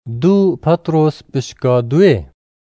دو پطرس پشکا دوی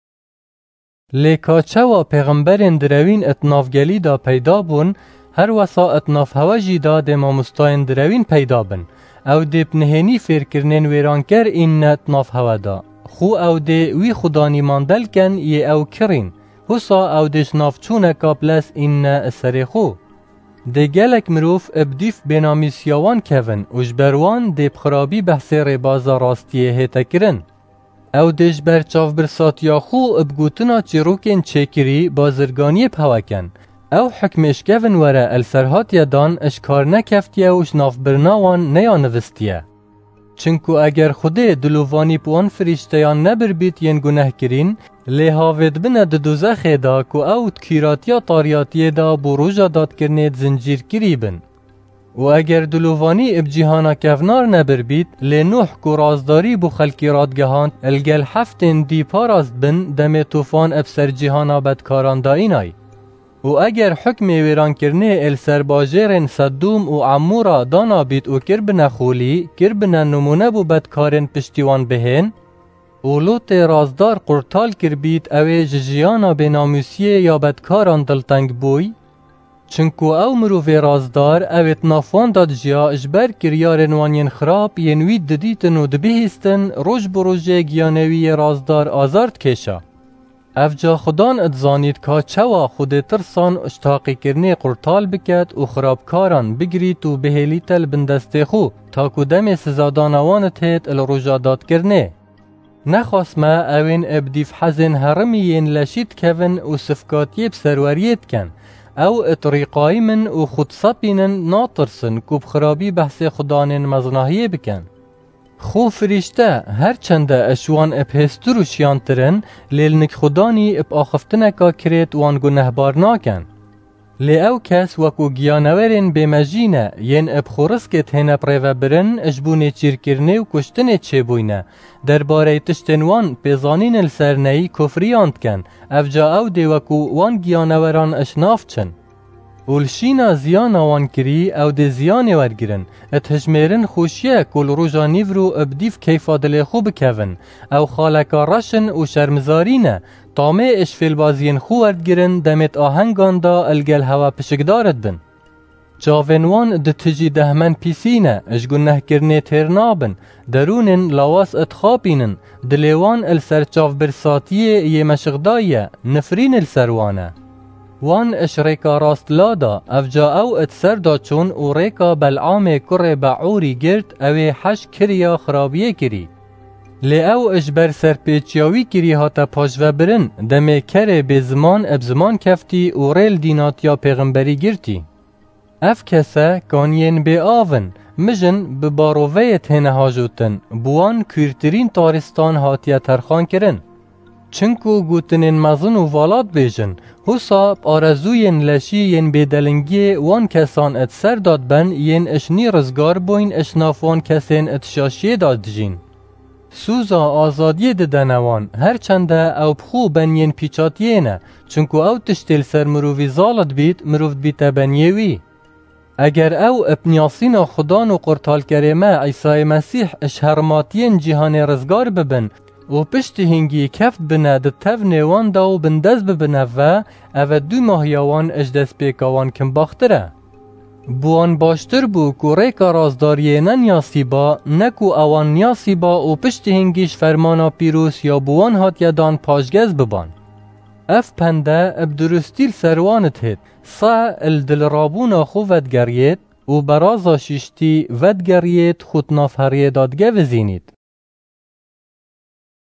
لیکا چوا پیغمبرین دروین اتنافگلی دا پیدا بون هر وسا اتناف هواجی دا ده مامستاین دروین پیدا بن او ده پنهینی فیرکرنین ویرانکر این اتناف هوا دا خو او ده وی خدانی ماندل کن یه او کرین حسا او ده شناف چونه کابلس این اثر خو ده گلک مروف ابدیف بینامی سیاوان کون اجبروان ده بخرابی بحث ربازا راستیه هیتا کرن او دش بر چاف برساتیا خو ابگوتنا چیروکین چیکری بازرگانی پاوکن او حکمش کون وره السرهات یادان اشکار نکفتیه و شناف برناوان نیا نوستیه چنکو اگر خوده دلووانی پوان فریشتیان نبر بیت ین گناه کرین لیهاوید بنا دوزخه دا که او تکیراتیا طاریاتیه دا بروژا داد کرنید زنجیر کری بن و اگر دلووانی ابجیهانا کفنار نبر بیت لنوح کو رازداری بو خلکی رادگهان الگل هفتین دی پاراست بن دم توفان ابسر جیهانا بدکاران داینای و اگر حکم ویران کرنه السرباجرین صدوم و عمورا دانا بیت و کربن خولی کربن نمونه بو بدکارن پشتیوان بهن و لوت رازدار قرطال کر بیت اوی ججیانا بناموسیه یا بدکاران دلتنگ بوی چنکو او مروفی رازدار اویت نافوان داد جیا اجبر کریارن وانین خراب ینوید ددیتن و دبیهستن روش بروژه گیانوی رازدار آزارد کشا افجا خدان ادزانید که چوا خود ترسان اشتاقی کرنه قرطال بکد و خرابکاران بگریت و بهلیت البندست خو تا کدام سزادانوانت هیت الروژادات کرنه نخواست ما اوین ابدیف حزن هرمین لشید کون و صفکاتی بسروریت کن او اطریقای من و خودصابینن ناطرسن که بخرابی بحث خدانین مزناهیه بکن خو فرشته هر چنده اشوان ابهستر و شیانترن لیلنک خدانی اب آخفتنکا کرید وان گنه بار ناکن لی او کس وکو گیانورین بمجینه ین اب خورسکت هنه پریوه برن اجبونه چیرکرنه و کشتنه چه بوینه درباره تشتنوان پیزانین السرنهی کفریاند کن افجا او دی وکو وان گیانوران اشناف چن اولشینا زیان وان کری او دی زیان ورگرن اتهجمیرن خوشیه کل روژا نیورو ابدیف کیفا دل خوب کون او خالکا رشن و شرمزارینه تامه اشفیل بازین خو وردگرن دمت آهنگان دا الگل هوا پشکدارد بن جاونوان ده تجی دهمن پیسینه اشگنه کرنه ترنابن درونن لاواس اتخابینن دلیوان السرچاف برساتیه یه مشغدایه نفرین السروانه وان اش ریکا راست لادا افجا او اتسر دا چون و ریکا بلعام کره بعوری گرد اوی حش کریا خرابیه کری لی او اجبر سرپیچیاوی کری هاتا پاجوه برن دمه کره به زمان اب زمان کفتی و ریل دیناتیا پیغمبری گرتی اف کسه کانین به آون مجن به باروویت هنه هاجوتن بوان کورترین تارستان هاتیا ترخان کرن چنکو گوتنین مزن و والات بیجن حساب آرزوین لشی ین بیدلنگی وان کسان ات سر داد بن ین اشنی رزگار بوین اشنافوان کسین اتشاشی داد جین سوزا آزادی ددنوان هر چنده او بخو بن ین پیچاتیه نه چنکو او تشتیل سر مروفی زالت بیت مروف بیت بنیوی اگر او ابنیاسین خدان و قرطال کریمه عیسی مسیح اشهرماتین جهان رزگار ببن و پشت هنگی کفت بنه ده تف نیوان دا و بندز ببنه و او 2 ماهیوان اجدس پیکاوان کم باختره. بوان باشتر بو که ریکا رازداریه نیاسی با نکو اوان نیاسی با و پشت هنگیش فرمانا پیروس یا بوان هات یدان پاشگز ببان. اف پنده اب درستیل سروانت هید سا الدل رابونا خو ودگریت و برازا ششتی ودگریت خود نافهریه دادگه وزینید.